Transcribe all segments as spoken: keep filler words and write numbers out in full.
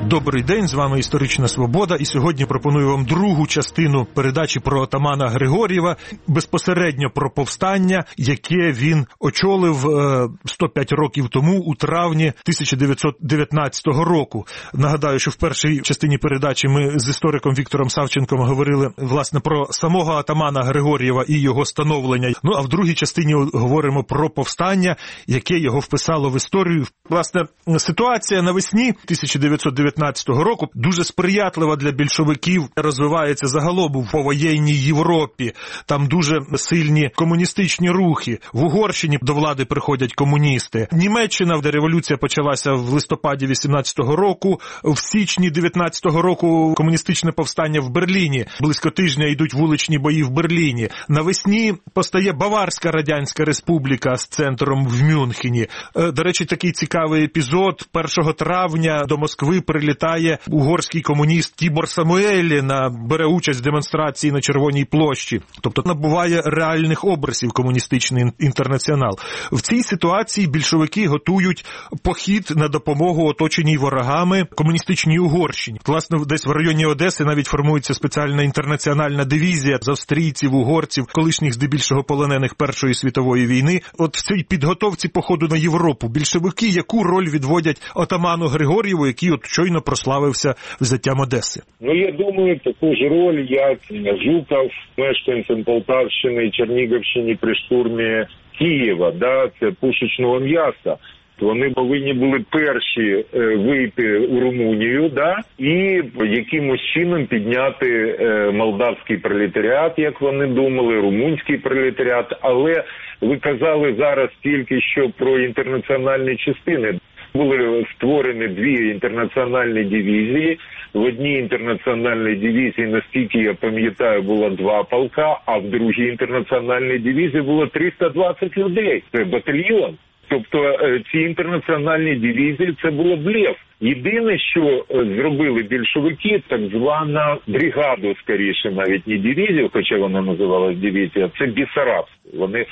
Добрий день, з вами «Історична Свобода», і сьогодні пропоную вам другу частину передачі про отамана Григор'єва, безпосередньо про повстання, яке він очолив сто п'ять років тому, у травні тисяча дев'ятсот дев'ятнадцятого року. Нагадаю, що в першій частині передачі ми з істориком Віктором Савченком говорили, власне, про самого отамана Григор'єва і його становлення. Ну, а в другій частині говоримо про повстання, яке його вписало в історію. Власне, ситуація навесні тисяча дев'ятсот дев'ятнадцятого року дуже сприятлива для більшовиків, розвивається загалом у повоєнній Європі. Там дуже сильні комуністичні рухи. В Угорщині до влади приходять комуністи. Німеччина, де революція почалася в листопаді вісімнадцятого року, в січні дев'ятнадцятого року комуністичне повстання в Берліні. Близько тижня йдуть вуличні бої в Берліні. Навесні постає Баварська Радянська Республіка з центром в Мюнхені. До речі, такий цікавий епізод. першого травня до Москви прилітає угорський комуніст Тібор Самуеліна, бере участь в демонстрації на Червоній площі. Тобто набуває реальних образів комуністичний інтернаціонал. В цій ситуації більшовики готують похід на допомогу оточеній ворогами комуністичній Угорщині. Власне, десь в районі Одеси навіть формується спеціальна інтернаціональна дивізія з австрійців, угорців, колишніх здебільшого полонених Першої світової війни. От в цій підготовці походу на Європу більшовики яку роль відводять отаману Григор'єву, який от щойно прославився взяттям Одеси? Ну, я думаю, таку ж роль, як Жуков, мешканцем Полтавщини і Чернігівщини при штурмі Києва, да, це пушечного м'яса. Вони повинні були перші вийти у Румунію, да, і якимось чином підняти молдавський пролетаріат, як вони думали, румунський пролетаріат. Але ви казали зараз тільки що про інтернаціональні частини. Були створені дві інтернаціональні дивізії. В одній інтернаціональній дивізії, наскільки я пам'ятаю, було два полка, а в другій інтернаціональній дивізії було триста двадцять людей. Це батальйон. Тобто ці інтернаціональні дивізії – це було блеф. Єдине, що зробили більшовики, так звана бригаду, скоріше, навіть не дивізію, хоча вона називалась дивізія, це Бессарабство. Вони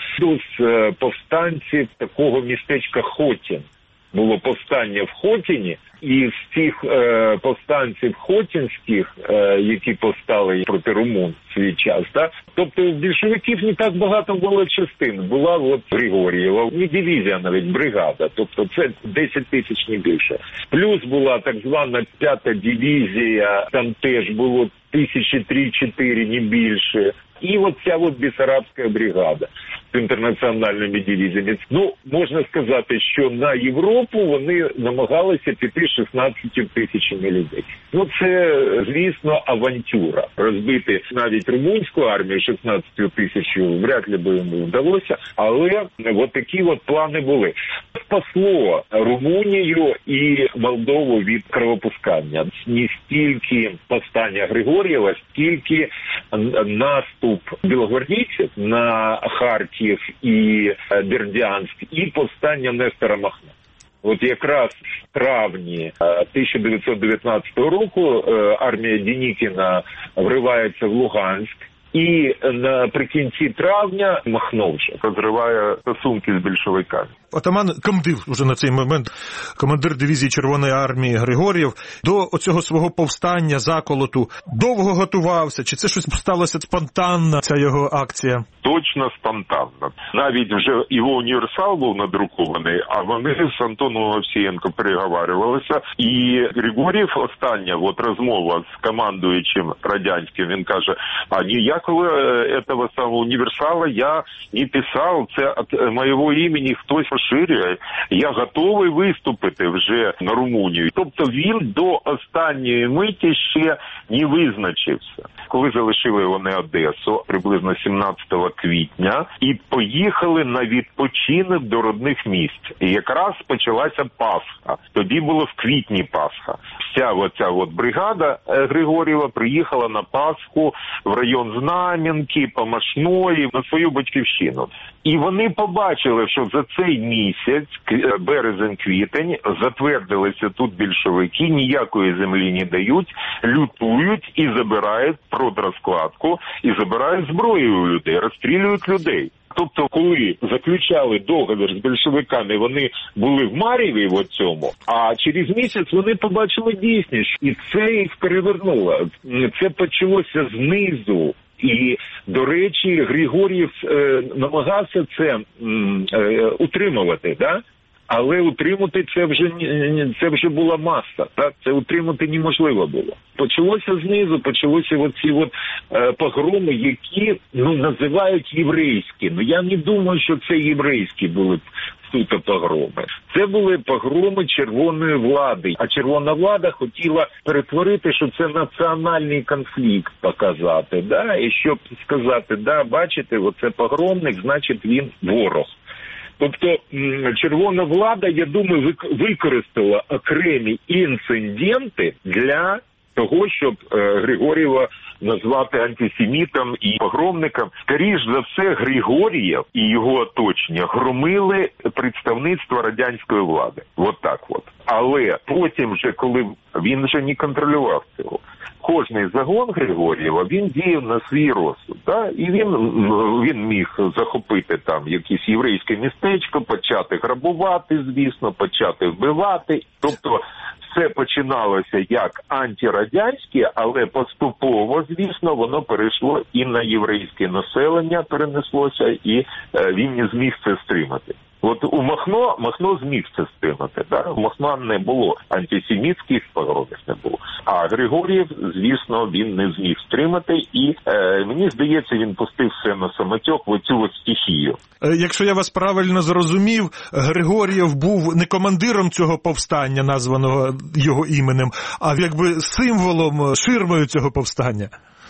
з повстанців такого містечка Хотін. Було повстання в Хотіні, і з цих е, повстанців хотінських, е, які повстали проти румун в свій час, да? Тобто у більшовиків не так багато було частин. Була от Григор'єва, не дивізія, навіть бригада, тобто це десять тисяч, не більше. Плюс була так звана п'ята дивізія, там теж було тисячі три-чотири, не більше. І от ця от Бессарабська бригада з інтернаціональними дивізіями. Ну, можна сказати, що на Європу вони намагалися піти шістнадцятьма тисячами людей. Ну, це, звісно, авантюра. Розбити навіть румунську армію шістнадцятьма тисячами вряд ли би йому вдалося, але от такі от плани були. Спасло Румунію і Молдову від кровопускання. Не стільки повстання Григор'єва, стільки наступ білогвардійців на Харків і Бердянськ і повстання Нестора Махна. От якраз в травні тисяча дев'ятсот дев'ятнадцятого року армія Денікіна вривається в Луганськ. І наприкінці травня Махно вже розриває стосунки з більшовиками. Отаман комдив уже на цей момент, командир дивізії Червоної армії Григор'єв, до оцього свого повстання, заколоту, довго готувався? Чи це щось сталося спонтанно, ця його акція? Точно спонтанно. Навіть вже його універсал був надрукований, а вони з Антоном Овсієнко переговарювалися. І Григор'єв, остання от розмова з командуючим радянським, він каже, а ніякого этого самого універсала я не писав, це від моєго імені хтось поширює. Я готовий виступити вже на Румунію. Тобто він до останньої миті ще не визначився. Коли залишили вони Одесу, приблизно сімнадцятого квітня, і поїхали на відпочинок до родних місць. І якраз почалася Пасха. Тоді було в квітні Пасха. Вся оця от бригада Григор'єва приїхала на Пасху в район Знам'янки, Помашної, на свою батьківщину. І вони побачили, що за цей місяць, березень-квітень, затвердилися тут більшовики, ніякої землі не дають, лютують і забирають продразкладку, і забирають зброю у людей, розстрілюють людей. Тобто, коли заключали договір з більшовиками, вони були в мареві в цьому, а через місяць вони побачили дійсність. І це їх перевернуло. Це почалося знизу. І, до речі, Григор'єв е, намагався це е, утримувати, да? Але утримати це вже це вже була маса, так? Це утримати неможливо було. Почалося знизу, почалося оці от е, погроми, які ну називають єврейські. Ну я не думаю, що це єврейські були суто погроми. Це були погроми червоної влади. А червона влада хотіла перетворити, що це національний конфлікт показати, да? І щоб сказати, да, бачите, оце погромник, значить він ворог. Тобто червона влада, я думаю, використала окремі інциденти для того, щоб Григор'єва назвати антисемітом і погромником. Скоріш за все, Григор'єв і його оточення громили представництво радянської влади. От так от. Але потім вже, коли він вже не контролював цього, кожний загон Григор'єва, він діяв на свій розсуд. Да? І він, він міг захопити там якесь єврейське містечко, почати грабувати, звісно, почати вбивати. Тобто все починалося як антирадянське, але поступово, звісно, воно перейшло і на єврейське населення, перенеслося, і він не зміг це стримати. От у Махно, Махно зміг це стримати. Да? У Махна не було антисемітських погромів, не було. А Григор'єв, звісно, він не зміг стримати. І е, мені здається, він пустив все на самотек в оцю от стихію. Якщо я вас правильно зрозумів, Григор'єв був не командиром цього повстання, названого його іменем, а якби символом, ширмою цього повстання.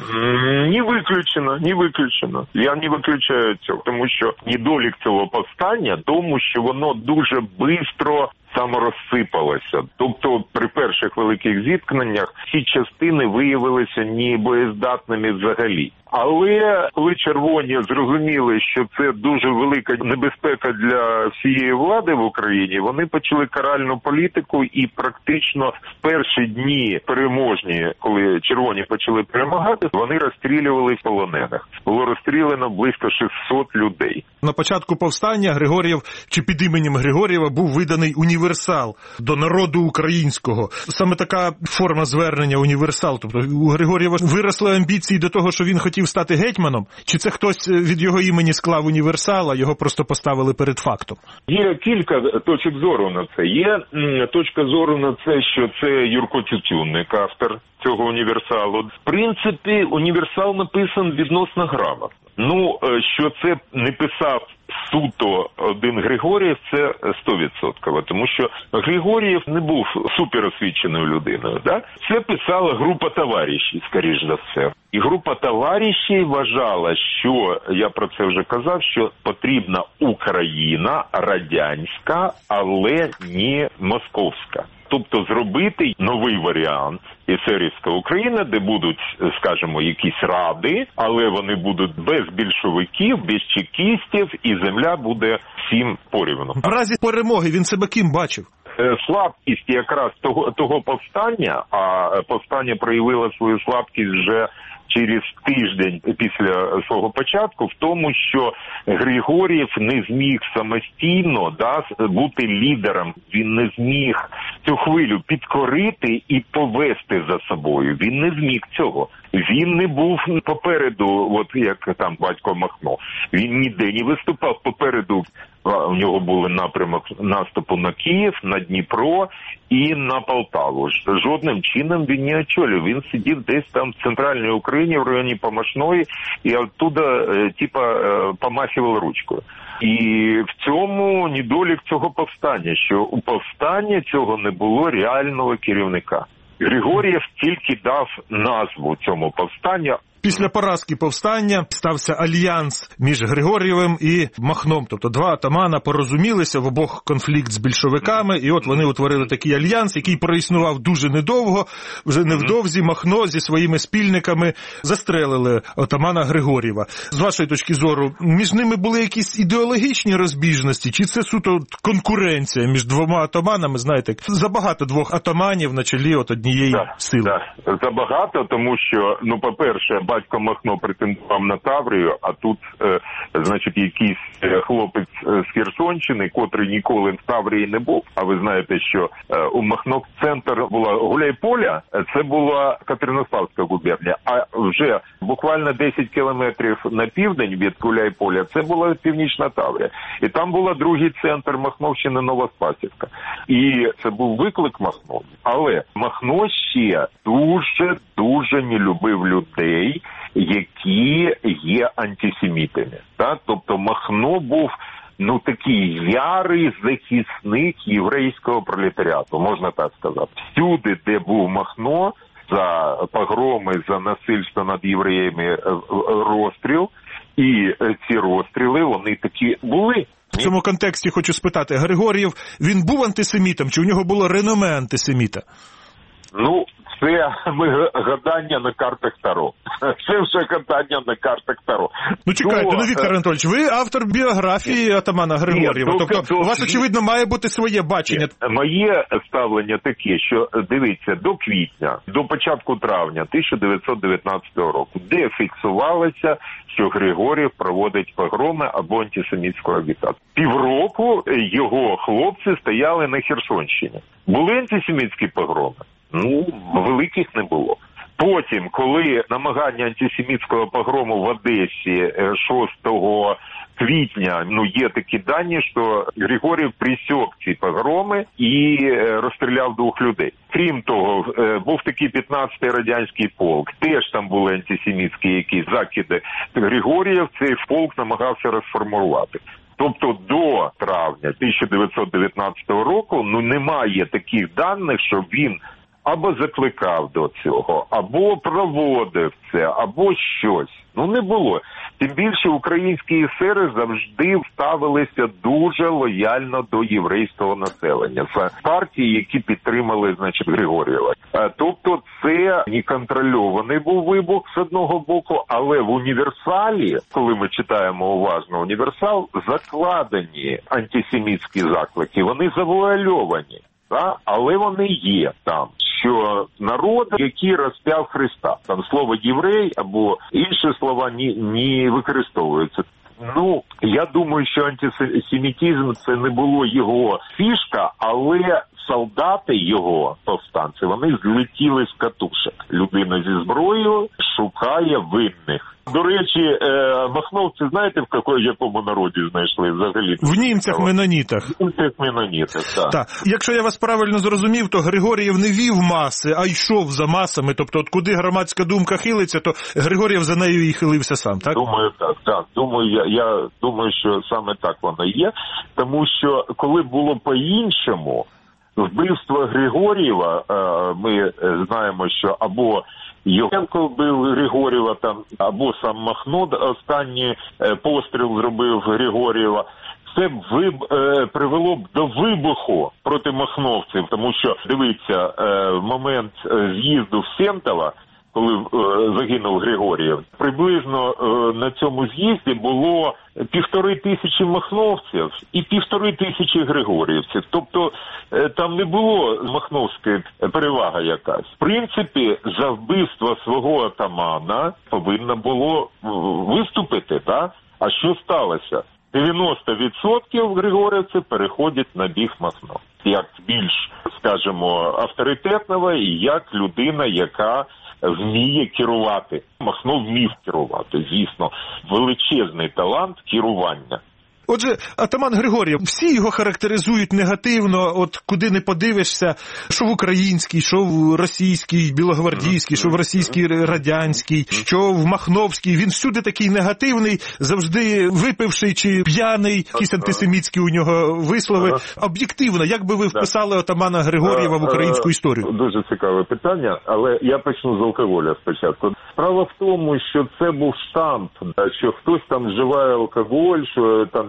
Не виключено, не виключено. Я не виключаю цього, тому що недолік цього повстання, тому що воно дуже швидко саморозсипалося. Тобто при перших великих зіткненнях ці частини виявилися небоєздатними взагалі. Але коли червоні зрозуміли, що це дуже велика небезпека для всієї влади в Україні, вони почали каральну політику і практично в перші дні переможні, коли червоні почали перемагати, вони розстрілювали полонених. Було розстріляно близько шістсот людей. На початку повстання Григор'єв, чи під іменем Григор'єва, був виданий універсал до народу українського. Саме така форма звернення універсал. Тобто у Григор'єва виросли амбіції до того, що він хотів стати гетьманом? Чи це хтось від його імені склав універсал, а його просто поставили перед фактом? Є кілька точок зору на це. Є точка зору на це, що це Юрко Тютюнник, автор цього універсалу. В принципі, універсал написан відносно грамотно. Ну, що це не писав суто один Григор'єв, це сто відсотків, тому що Григор'єв не був суперосвіченою людиною. Да? Це писала група товаришів, скоріш за все. І група товаришів вважала, що, я про це вже казав, що потрібна Україна радянська, але не московська. Тобто зробити новий варіант есерівська Україна, де будуть, скажімо, якісь ради, але вони будуть без більшовиків, без чекістів, і земля буде всім порівну. В разі перемоги він себе ким бачив? Слабкість якраз того, того повстання, а повстання проявило свою слабкість вже через тиждень після свого початку, в тому, що Григор'єв не зміг самостійно да, бути лідером. Він не зміг цю хвилю підкорити і повести за собою. Він не зміг цього. Він не був попереду, от як там батько Махно. Він ніде не виступав попереду. У нього були напрямок наступу на Київ, на Дніпро і на Полтаву. Жодним чином він не очолював. Він сидів десь там в центральній Україні, в районі Помашної, і оттуда, типа, помахував ручкою. І в цьому недолік цього повстання, що у повстання цього не було реального керівника. Григор'єв тільки дав назву цьому повстанню. Після поразки повстання стався альянс між Григор'євим і Махном. Тобто два атамана порозумілися, в обох конфлікт з більшовиками, і от вони утворили такий альянс, який проіснував дуже недовго. Вже невдовзі Махно зі своїми спільниками застрелили отамана Григор'єва. З вашої точки зору, між ними були якісь ідеологічні розбіжності, чи це суто конкуренція між двома атаманами, знаєте, забагато двох атаманів на чолі от однієї да, сили? Да. Забагато, тому що, ну, по-перше, батько Махно претендував на Таврію, а тут, е, значить, якийсь хлопець з Херсонщини, котрий ніколи в Таврії не був. А ви знаєте, що е, у Махно центр була Гуляйполя, це була Катеринославська губернія, а вже буквально десять кілометрів на південь від Гуляйполя це була Північна Таврія. І там була другий центр Махновщини Новоспасівка. І це був виклик Махно. Але Махно ще дуже-дуже не любив людей, які є антисемітами. Так? Тобто Махно був ну такий ярий захисник єврейського пролетаріату, можна так сказати. Всюди, де був Махно, за погроми, за насильство над євреями розстріл, і ці розстріли, вони такі були. В цьому контексті хочу спитати, Григор'єв, він був антисемітом, чи у нього було реноме антисеміта? Ну, це ми гадання на картах Таро. Це вже гадання на картах Таро. Ну, чекайте, то, ну, Віктор Анатолійович, ви автор біографії отамана Григор'єва. Ні, тобто, до, у вас, очевидно, має бути своє бачення. Моє ставлення таке, що, дивіться, до квітня, до початку травня тисяча дев'ятсот дев'ятнадцятого року, де фіксувалося, що Григор'єв проводить погроми або антисемітську агітацію. Півроку його хлопці стояли на Херсонщині. Були антисемітські погроми? Ну, великих не було. Потім, коли намагання антисемітського погрому в Одесі шостого квітня, ну, є такі дані, що Григор'єв присік ці погроми і розстріляв двох людей. Крім того, був такий п'ятнадцятий радянський полк, теж там були антисемітські якісь закиди. Григор'єв цей полк намагався розформувати. Тобто до травня тисяча дев'ятсот дев'ятнадцятого року, ну, немає таких даних, що він або закликав до цього, або проводив це, або щось. Ну, не було. Тим більше українські есери завжди ставилися дуже лояльно до єврейського населення. Це партії, які підтримали, значить, Григор'єва. Тобто це неконтрольований був вибух з одного боку, але в універсалі, коли ми читаємо уважно універсал, закладені антисемітські заклики, вони завуальовані. Так? Але вони є там, що народ, який розп'яв Христа. Там слово «єврей» або інші слова не, не використовуються. Ну, я думаю, що антисемітизм – це не було його фішка, але солдати його, повстанці, вони злетіли з катушок. Людина зі зброєю шукає винних. До речі, махновці, знаєте, в якому народі знайшли взагалі? В німцях-менонітах. В німцях-менонітах, так. Так. Якщо я вас правильно зрозумів, то Григор'єв не вів маси, а йшов за масами. Тобто, от куди громадська думка хилиться, то Григор'єв за нею і хилився сам, так? Думаю, так, так. Думаю, я, я думаю, що саме так воно є. Тому що, коли було по-іншому, вбивство Григор'єва, ми знаємо, що або Євгенко вбив Григор'єва, там, або сам Махно останній постріл зробив Григор'єва, це б привело б до вибуху проти махновців, тому що, дивіться, в момент з'їзду в Сентово, коли загинув Григор'єв, приблизно на цьому з'їзді було півтори тисячі махновців і півтори тисячі григор'ївців. Тобто там не було махновської переваги якась. В принципі, за вбивство свого отамана повинно було виступити, так? А що сталося? дев'яносто відсотків григор'ївців переходять на бік Махно. Як більш, скажімо, авторитетного і як людина, яка вміє керувати. Махно вмів керувати, звісно, величезний талант керування. Отже, атаман Григор'єв, всі його характеризують негативно, от куди не подивишся, що в українській, що в російській, білогвардійській, що в російській радянській, що в махновській, він всюди такий негативний, завжди випивший чи п'яний, якісь антисемітські у нього вислови. Об'єктивно, як би ви вписали отамана Григор'єва в українську історію? Дуже цікаве питання, але я почну з алкоголя спочатку. Справа в тому, що це був штамп, що хтось там вживає алкоголь, що там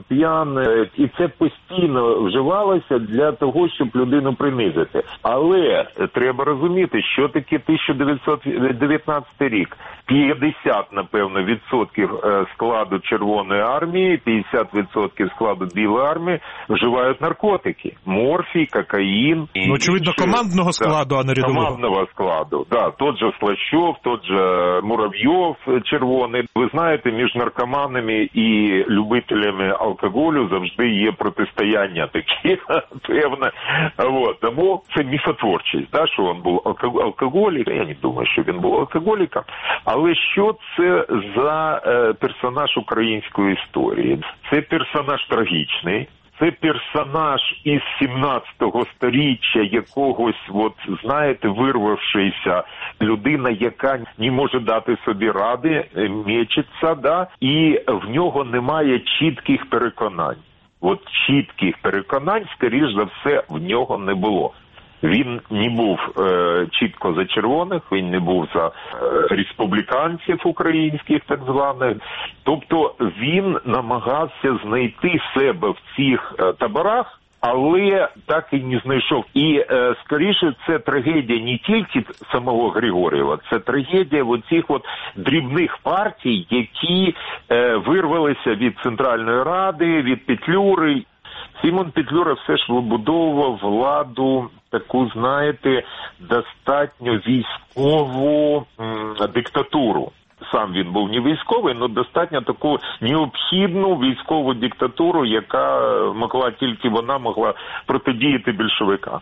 п'ян, і це постійно вживалося для того, щоб людину принизити. Але треба розуміти, що таке тисяча дев'ятсот дев'ятнадцятий рік. п'ятдесят, напевно, відсотків складу Червоної армії, п'ятдесят відсотків складу Білої армії вживають наркотики. Морфій, кокаїн. Ну, очевидно, командного складу, да, а не рядового. Командного складу, да. Тот же Слащов, тот же Муравйов червоний. Ви знаєте, між наркоманами і любителями алкоголю завжди є протистояння такі, певне. Вот. Тому це міфотворчість, да, що він був алкоголік. Я не думаю, що він був алкоголіком. Але що це за е, персонаж української історії? Це персонаж трагічний. Це персонаж із сімнадцятого сторіччя, якогось, от, знаєте, вирвавшися людина, яка не може дати собі ради, мечеться, да, і в нього немає чітких переконань. От чітких переконань, скоріш за все, в нього не було. Він не був е, чітко за червоних, він не був за е, республіканців українських, так званих. Тобто він намагався знайти себе в цих е, таборах, але так і не знайшов. І, е, скоріше, це трагедія не тільки самого Григорєва, це трагедія оцих от дрібних партій, які е, вирвалися від Центральної Ради, від Петлюри. Сімон Петлюра все ж вибудовував владу таку, знаєте, достатньо військову м, диктатуру. Сам він був не військовий, але достатньо таку необхідну військову диктатуру, яка могла, тільки вона могла протидіяти більшовикам.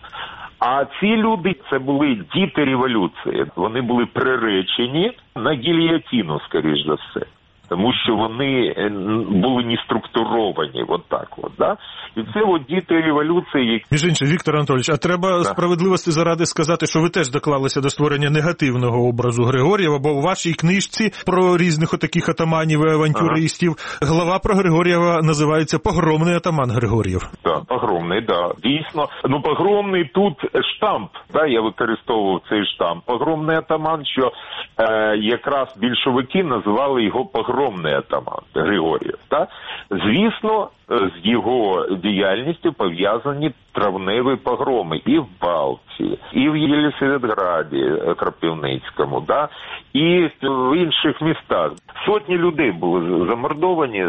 А ці люди, це були діти революції. Вони були приречені на гільйотину, скоріш за все. Тому що вони були не структуровані, от так от, да? І це от діти революції, які... Між іншим, Віктор Анатолійович, а треба да. справедливості заради сказати, що ви теж доклалися до створення негативного образу Григорєва, бо у вашій книжці про різних отаких атаманів і авантюристів ага. глава про Григорєва називається «Погромний атаман Григорєв». Так, да, погромний, да, дійсно. Ну, погромний тут штамп, да, я використовував цей штамп. Погромний атаман, що е, якраз більшовики називали його погромний. Огромний атаман Григорєв. Так? Звісно, з його діяльністю пов'язані травневі погроми і в Балтії, і в Єлисаветграді Кропивницькому, да? і в інших містах. Сотні людей були замордовані.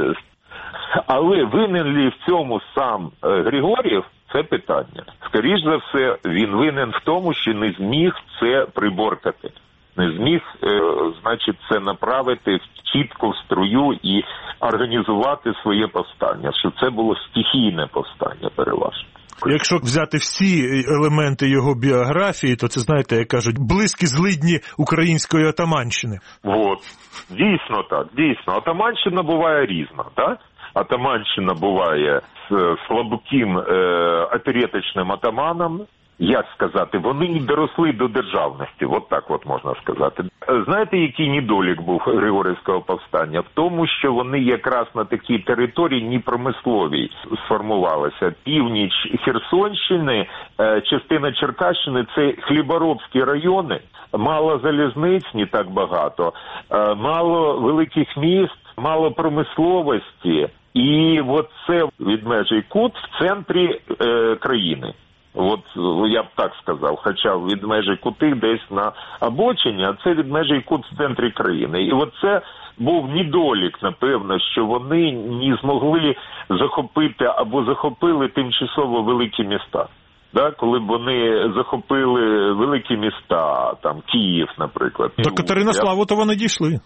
Але винен ли в цьому сам Григорєв? Це питання. Скоріш за все, він винен в тому, що не зміг це приборкати. Не зміг, е, значить, це направити чітко в струю і організувати своє повстання, що це було стихійне повстання переважно. Якщо взяти всі елементи його біографії, то це, знаєте, як кажуть, близькі злидні української атаманщини. От, дійсно так, дійсно. Атаманщина буває різна, так? Атаманщина буває з слабким е, опереточним атаманом. Як сказати, вони не доросли до державності, от так от можна сказати. Знаєте, який недолік був Григорівського повстання? В тому, що вони якраз на такій території непромисловій сформувалися. Північ Херсонщини, частина Черкащини – це хліборобські райони, мало залізниць, не так багато, мало великих міст, мало промисловості. І от це відмежий кут в центрі е, країни. От я б так сказав, хоча від межі кути десь на обочині, а це від межі кут в центрі країни. І от це був недолік, напевно, що вони не змогли захопити або захопили тимчасово великі міста. Да, коли б вони захопили великі міста, там Київ, наприклад. До Катеринославу то вони дійшли.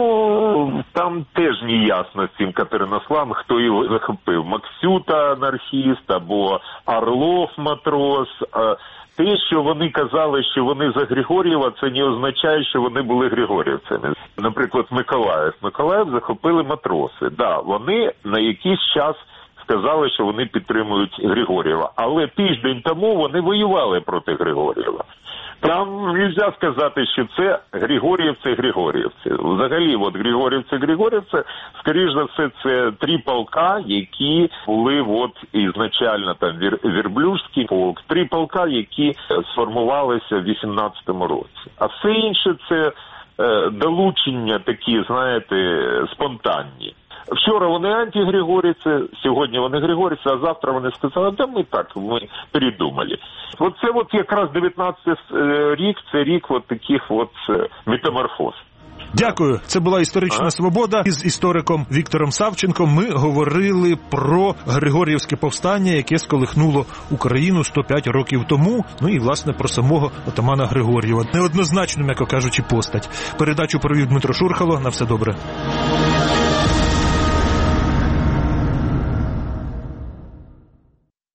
Ну, там теж не ясно з цим Катеринославом, хто його захопив. Максюта анархіст або Орлов матрос. Те, що вони казали, що вони за Григорєва, це не означає, що вони були григорівцями. Наприклад, Миколаїв. Миколаїв захопили матроси. Да, вони на якийсь час сказали, що вони підтримують Григорєва. Але тиждень тому вони воювали проти Григорєва. Там не можна сказати, що це Григорівці, Григорівці. Взагалі, от Григорівці, Григорівці, скоріш за все, це три полка, які були от ізначально там Вір, Вірблюжський полк, три полка, які сформувалися в вісімнадцятому році. А все інше це е, долучення такі, знаєте, спонтанні. Вчора вони антигригорівці, сьогодні вони григорівці, а завтра вони сказали, да ми так, ми передумали. От це от якраз дев'ятнадцятий рік, це рік от таких от метаморфоз. Дякую. Це була «Історична а? свобода». Із істориком Віктором Савченком ми говорили про Григоріївське повстання, яке сколихнуло Україну сто п'ять років тому, ну і, власне, про самого отамана Григор'єва. Неоднозначно, м'яко кажучи, постать. Передачу провів Дмитро Шурхало. На все добре.